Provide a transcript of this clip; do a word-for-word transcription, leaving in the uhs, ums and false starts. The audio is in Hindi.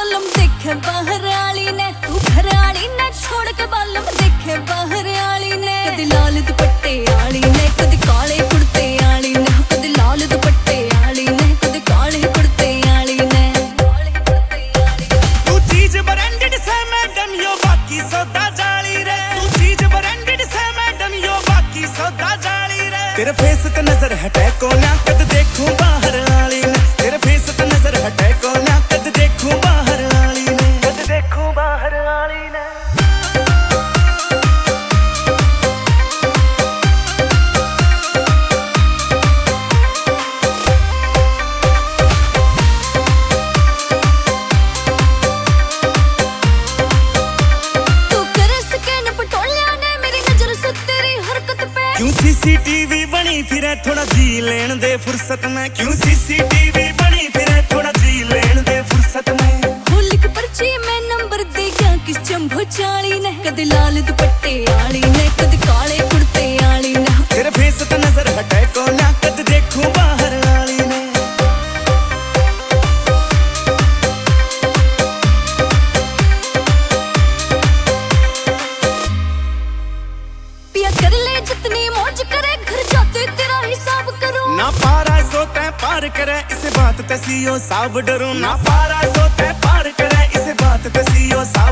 बालम देखे बाहर आली ने, तू घर आली ने छोड़ के बालम देखे बाहर आली ने। कदी लाल दुपट्टे आली ने, कदी काले कुर्ते आली ने, कदी लाल दुपट्टे आली ने, कदी काले कुर्ते आली ने। तू चीज ब्रांडेड से मैडम यो बाकी सौदा जाली रे, तू चीज ब्रांडेड से मैडम यो बाकी सौदा जाली रे। तेरे फेस ते नजर हटे को ना कद देखूं बाहर आली ने, तेरे फेस ते नजर हटे को ना कद देखूं बाहर आली ने, कद देखूं बाहर आली ने। क्यों सीसीटीवी बनी फिरे थोड़ा जी लेन दे फुर्सत में, क्यों सीसीटीवी बनी फिरे थोड़ा जी लेन दे फुर्सत में। खोल के पर्ची में नंबर दे गया किस जंभो चाली ने, कदी लाल दुपट्टे आली ने, कदी काले कुर्ते आली ने। तेरे फेस ते नजर हटे को ना कद देखूं बाहर आली ने। पिया कर ले जितनी मौज करे, घर जाते तेरा हिसाब करूं। ना पारा सोते पार करे इसे बात ते सीओ साब डरूं, ना पारा सोते पार करे इसे बात ते सीओ साब